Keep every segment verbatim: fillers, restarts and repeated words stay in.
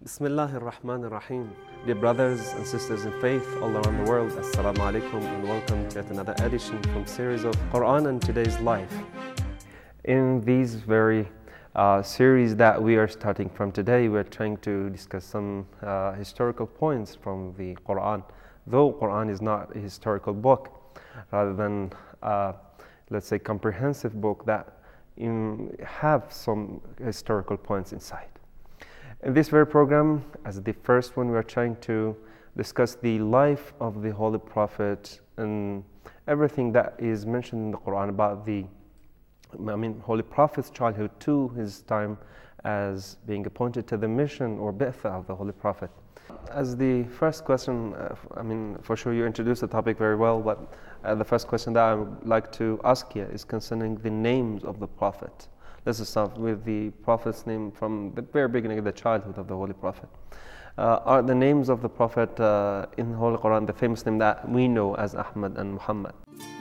Bismillah ar-Rahman ar-Rahim. Dear brothers and sisters in faith all around the world, Assalamu alaikum and welcome to yet another edition from series of Quran and Today's Life. In these very uh, series that we are starting from today, we're trying to discuss some uh, historical points from the Quran. Though Quran is not a historical book, rather than uh, let's say comprehensive book that in, have some historical points inside. In this very program, as the first one, we are trying to discuss the life of the Holy Prophet and everything that is mentioned in the Quran about the, I mean, Holy Prophet's childhood to his time as being appointed to the mission or bi'tha of the Holy Prophet. As the first question, uh, I mean, for sure you introduced the topic very well, but uh, the first question that I would like to ask you is concerning the names of the Prophet. Let's start with the Prophet's name from the very beginning of the childhood of the Holy Prophet. Uh, are the names of the Prophet uh, in the Holy Quran the famous name that we know as Ahmad and Muhammad?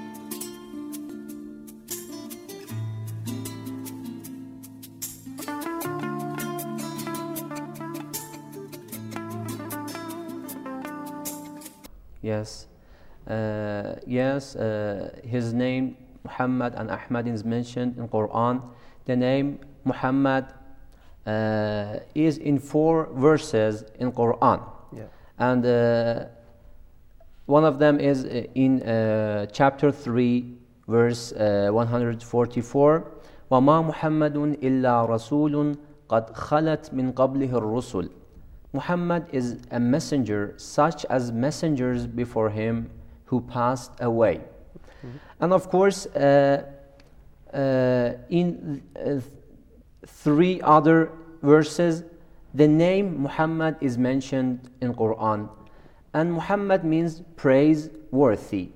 Yes, uh, yes, uh, his name Muhammad and Ahmad is mentioned in Quran. The name Muhammad uh, is in four verses in Quran, yeah. and uh, one of them is in uh, chapter three, verse uh, one hundred forty-four. وَمَا مُحَمَّدٌ إِلَّا رَسُولٌ قَدْ خَلَتْ مِنْ قَبْلِهِ الرُّسُلُ. Muhammad is a messenger such as messengers before him who passed away. Mm-hmm. And of course, uh, uh, in uh, three other verses, the name Muhammad is mentioned in Quran. And Muhammad means praiseworthy.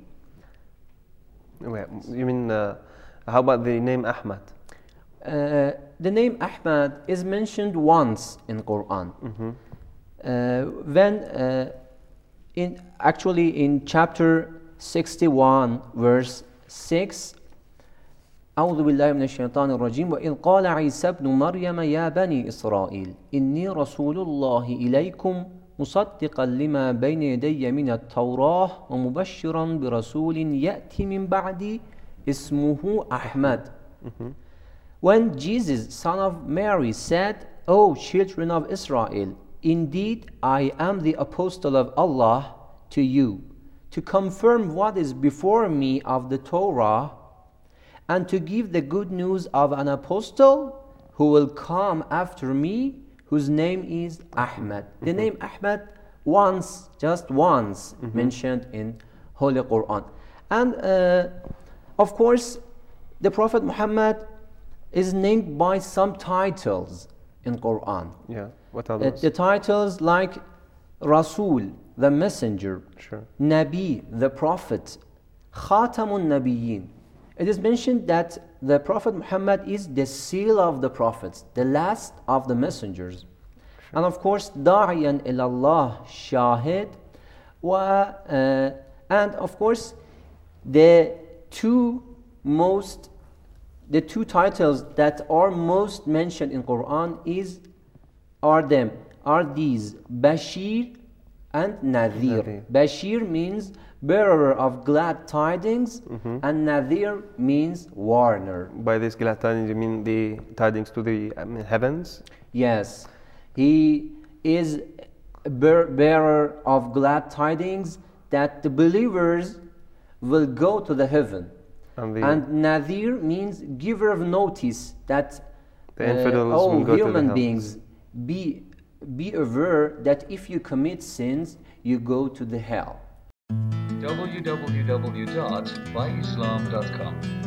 Wait, you mean, uh, how about the name Ahmad? Uh, the name Ahmad is mentioned once in Quran. Mm-hmm. Uh, when uh, in actually in chapter sixty-one verse six, أعوذ بالله من الشيطان الرجيم وإذ قال عيسى ابن مريم يا بني إسرائيل إني رسول الله إليكم مصدقا لما بين يدي من التوراة ومبشرا برسول يأتي من بعدي اسمه أحمد. Mm-hmm. When Jesus, son of Mary, said, O children of Israel, indeed, I am the apostle of Allah to you, to confirm what is before me of the Torah, and to give the good news of an apostle who will come after me, whose name is Ahmad. Mm-hmm. The name Ahmad once, just once, mm-hmm. mentioned in Holy Quran. And uh, of course, the Prophet Muhammad is named by some titles in Quran. Yeah. What are those? The titles like Rasul, the messenger, sure. Nabi, the prophet, Khatamun Nabiyyin. It is mentioned that the Prophet Muhammad is the seal of the prophets, the last of the messengers. Sure. And of course, Da'iyan ilallah Shahid, wa, uh, and of course, the two most, the two titles that are most mentioned in Quran is are them are these Bashir and Nadir. Nadir. Bashir means bearer of glad tidings, mm-hmm. and Nadir means warner. By this glad tidings, you mean the tidings to the I mean, heavens? Yes, he is a bear- bearer of glad tidings that the believers will go to the heaven. And, the and Nadir means giver of notice that the infidels uh, all will go human to the beings be be aware that if you commit sins, you go to the hell. w w w dot by islam dot com